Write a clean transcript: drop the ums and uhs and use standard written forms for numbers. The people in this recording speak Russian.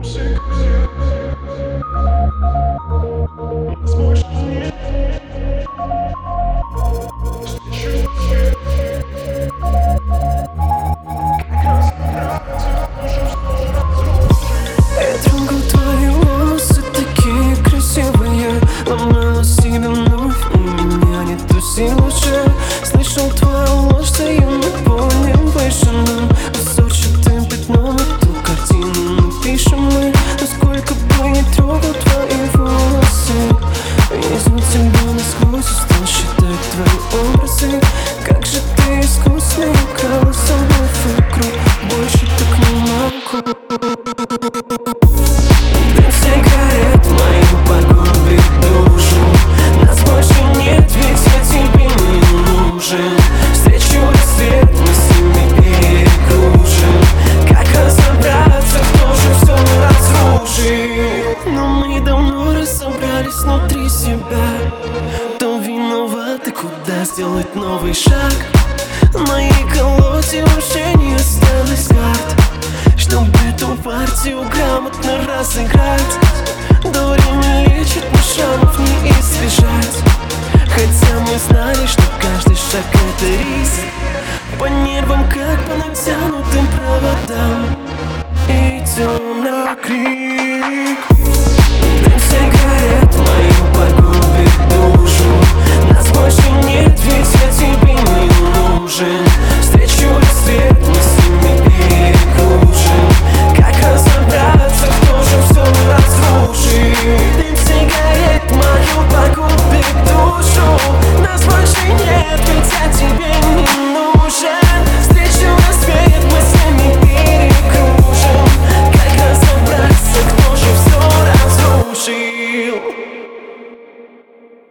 Я трогал твои волосы, такие красивые. Ломала себя вновь, у меня нету сил уже. Слышал твою ложь, стою на поле вышинном. Узорчатым пятном эту картину напишем мы. Но сколько бы не трогал твои волосы, вижу тебя насквозь, устал считать твои образы. Как же ты искусный, украла со мной вокруг. Больше так не могу. Дым сигарет мою погубит душу. Нас больше нет, ведь я тебе не нужен. Встречу рассвет, мы с ними перекружим. Как разобраться, кто же все разрушит? Но мы давно разобрались внутри себя. Кто виноват и куда сделать новый шаг? В моей колоде уже не осталось карт, чтобы эту партию грамотно разыграть. До время лечит, но шрамов не избежать. Хотя мы знали, что каждый шаг это риск. По нервам, как по натянутым проводам, идем на крик. Дым сигарет мою погубит душу. Нас больше нет, ведь я тебе не нужен. Встречу рассвет, мы с ними перекружим.